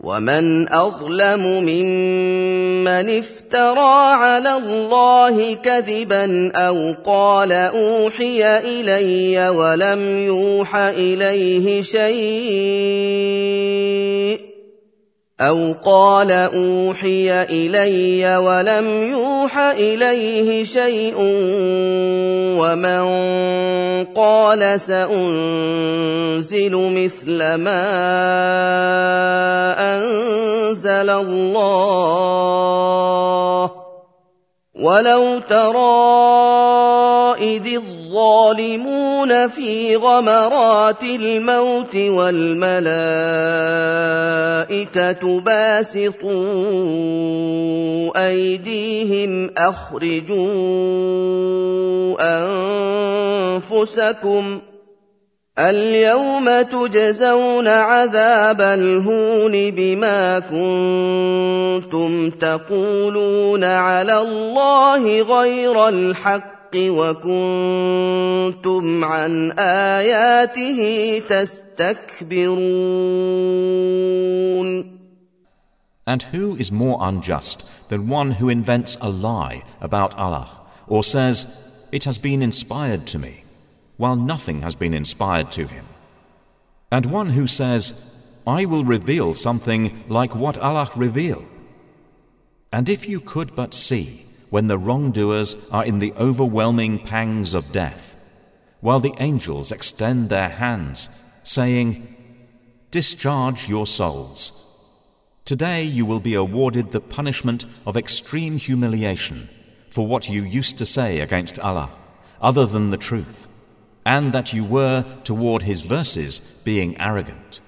ومن أظلم ممن افترى على الله كذبا أو قال أوحي إلي ولم يوح إليه شيء ومن قال سأنزل مثل ما أنزل الله ولو ترى إذ الظالمون في غمرات الموت والملائكة باسطوا أيديهم أخرجوا أنفسكم اليوم تجزون عذاب الهون بما كنتم تقولون على الله غير الحق وكنتم عن آياته تستكبرون. And who is more unjust than one who invents a lie about Allah, or says, "It has been inspired to me," while nothing has been inspired to him? And one who says, "I will reveal something like what Allah revealed." And if you could but see when the wrongdoers are in the overwhelming pangs of death, while the angels extend their hands, saying, "Discharge your souls. Today you will be awarded the punishment of extreme humiliation for what you used to say against Allah, other than the truth, and that you were toward His verses being arrogant."